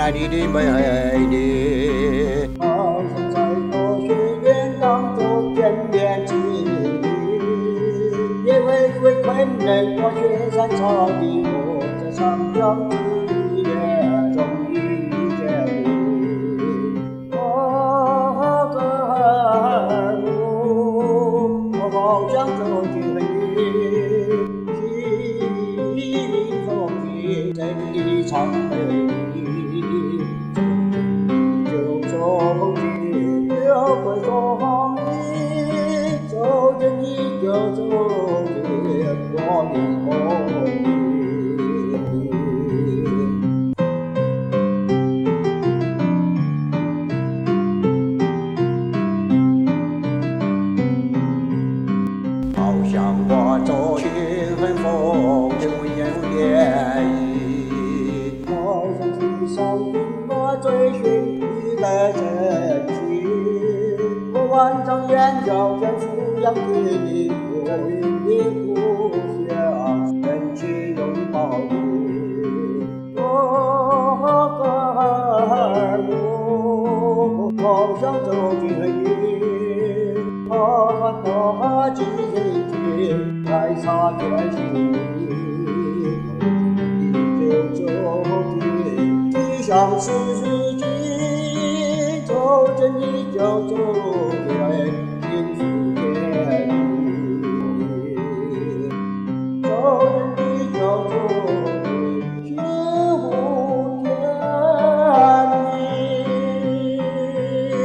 美丽的美丽。 好像在多学院当作见面之礼，也为困难我雪山草地，我在长江之夜终于见你。哦，格尔木，我好想走进你，心里风景真的常美丽。走进有会风里，走进你就走进我的梦里。 好像我走进风中有涟漪， 好像地上兵马追寻你的真情，我万丈远眺天俯仰给你，我与你故乡深情拥抱你。哦，格尔木，好想走进你，他紧紧来擦肩行你，走进地上世纪，走进你就走进幸福。